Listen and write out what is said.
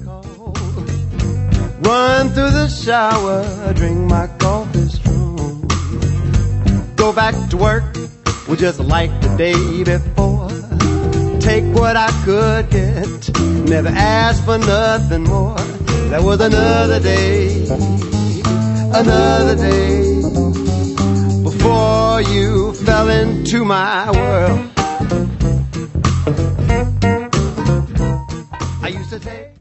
Run through the shower, drink my coffee strong. Go back to work with just like the day before. Take what I could get, never ask for nothing more. That was another day before you fell into my world.